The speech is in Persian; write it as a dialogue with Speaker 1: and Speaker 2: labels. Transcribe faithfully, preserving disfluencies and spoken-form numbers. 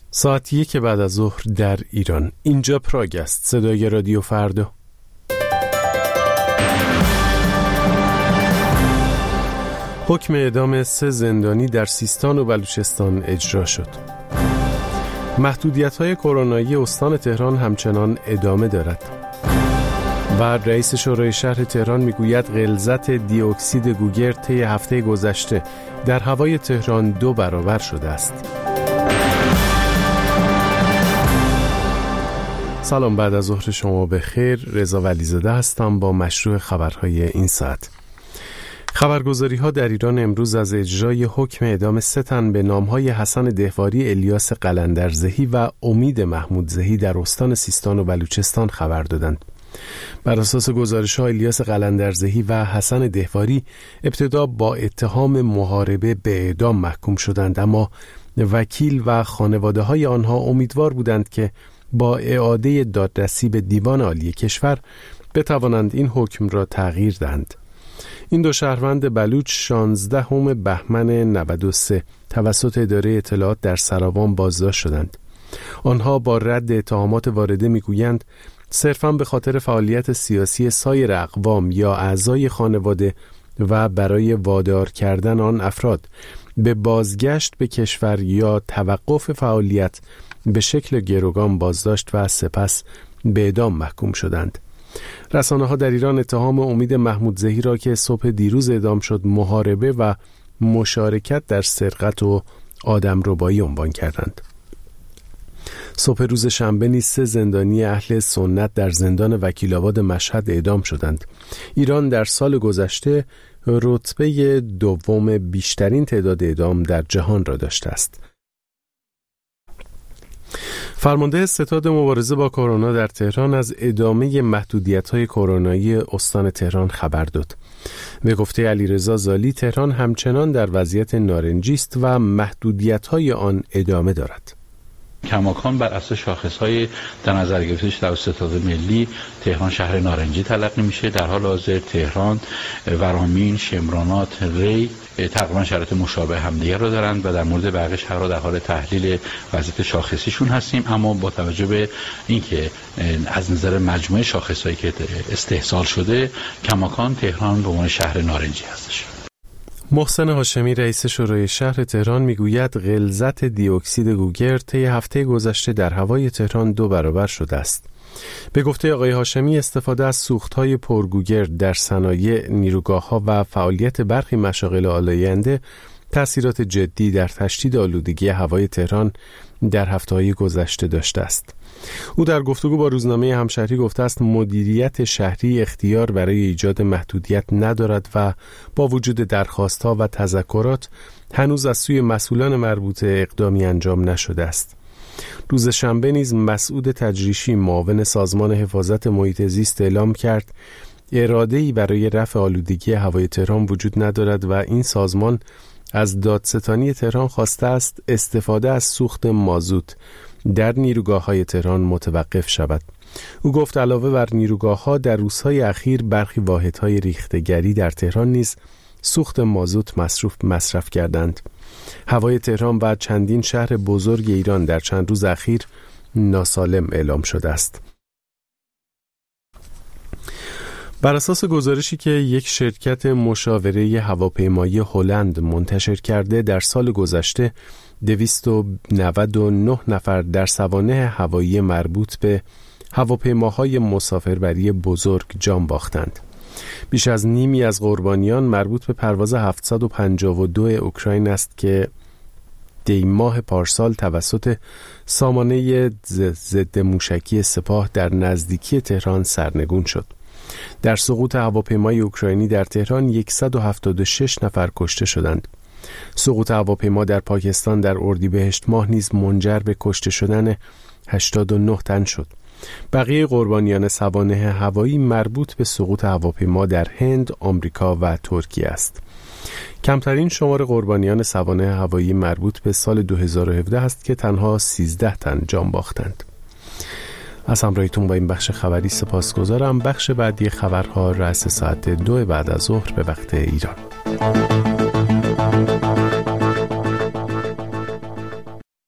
Speaker 1: ساعت یک بعد از ظهر در ایران. اینجا پراگ است، صدای رادیو فردا. حکم اعدام سه زندانی در سیستان و بلوچستان اجرا شد. محدودیت‌های کرونایی استان تهران همچنان ادامه دارد. و رئیس شورای شهر تهران میگوید غلظت دی اکسید گوگرد طی هفته گذشته در هوای تهران دو برابر شده است. سلام، بعد از ظهر شما بخیر. رضا ولیزاده هستم با مشروع خبرهای این ساعت. خبرگزاری ها در ایران امروز از اجرای حکم اعدام سه تن به نامهای حسن دهواری، الیاس قلندرزهی و امید محمودزهی در استان سیستان و بلوچستان خبر دادند. بر اساس گزارش‌ها الیاس قلندرزهی و حسن دهواری ابتدا با اتهام محاربه به اعدام محکوم شدند، اما وکیل و خانواده‌های آنها امیدوار بودند که با اعاده دادرسی به دیوان عالی کشور بتوانند این حکم را تغییر دهند. این دو شهروند بلوچ شانزدهم بهمن نود و سه توسط اداره اطلاعات در سراوان بازداشت شدند. آنها با رد اتهامات وارده میگویند صرفاً به خاطر فعالیت سیاسی سایر اقوام یا اعضای خانواده و برای وادار کردن آن افراد به بازگشت به کشور یا توقف فعالیت به شکل گروگان بازداشت و سپس به اعدام محکوم شدند. رسانه‌ها در ایران اتهام امید محمودزهی را که صبح دیروز اعدام شد محاربه و مشارکت در سرقت و آدمربایی عنوان کردند. صبح روز شنبه نیز سه زندانی اهل سنت در زندان وکیل‌آباد مشهد اعدام شدند. ایران در سال گذشته رتبه دوم بیشترین تعداد اعدام در جهان را داشته است. فرمانده ستاد مبارزه با کرونا در تهران از ادامه محدودیت‌های کرونایی استان تهران خبر داد. به گفته علیرضا زالی تهران همچنان در وضعیت نارنجی است و محدودیت‌های آن ادامه دارد.
Speaker 2: کماکان بر اساس شاخص‌های در نظر گرفته شده توسط ستاد ملی تهران شهر نارنجی تلقی میشه. در حال حاضر تهران، ورامین، شمرانات، ری تقریبا شرایط مشابه همدیگر را دارند و در مورد بقیه شهرها در حال تحلیل وضعیت شاخصیشون هستیم، اما با توجه به اینکه از نظر مجموعه شاخص‌هایی که استحصال شده کماکان تهران به عنوان شهر نارنجی هستش.
Speaker 1: محسن هاشمی رئیس شورای شهر تهران میگوید غلظت دی اکسید گوگرد طی هفته گذشته در هوای تهران دو برابر شده است. به گفته آقای هاشمی استفاده از سوختهای پرگوگرد در صنایع، نیروگاه‌ها و فعالیت برخی مشاغل آلاینده تأثیرات جدی در تشدید آلودگی هوای تهران در هفته‌های گذشته داشته است. او در گفتگو با روزنامه همشهری گفته است مدیریت شهری اختیار برای ایجاد محدودیت ندارد و با وجود درخواست‌ها و تذکرات هنوز از سوی مسئولان مربوطه اقدامی انجام نشده است. روز شنبه نیز مسعود تجریشی معاون سازمان حفاظت محیط زیست اعلام کرد اراده‌ای برای رفع آلودگی هوای تهران وجود ندارد و این سازمان از دادستانی تهران خواسته است استفاده از سوخت مازوت در نیروگاه‌های تهران متوقف شود. او گفت علاوه بر نیروگاه‌ها در روزهای اخیر برخی واحدهای ریختگری در تهران نیز سوخت مازوت مصرف مصرف کردند. هوای تهران و چندین شهر بزرگ ایران در چند روز اخیر ناسالم اعلام شده است. بر اساس گزارشی که یک شرکت مشاوره هواپیمایی هلند منتشر کرده در سال گذشته دویست و نود و نه نفر در سوانح هوایی مربوط به هواپیماهای مسافربری بزرگ جان باختند. بیش از نیمی از قربانیان مربوط به پرواز هفتصد و پنجاه و دو اوکراین است که دی ماه پارسال توسط سامانه ضد موشکی سپاه در نزدیکی تهران سرنگون شد. در سقوط هواپیمای اوکراینی در تهران صد و هفتاد و شش نفر کشته شدند. سقوط هواپیما در پاکستان در اردیبهشت ماه نیز منجر به کشته شدن هشتاد و نه تن شد. بقیه قربانیان سوانح هوایی مربوط به سقوط هواپیما در هند، آمریکا و ترکیه است. کمترین شمار قربانیان سوانح هوایی مربوط به سال دو هزار و هفده است که تنها سیزده تن جان باختند. از همراهیتون با این بخش خبری سپاسگزارم. بخش بعدی خبرها رأس ساعت دو بعد از ظهر به وقت ایران.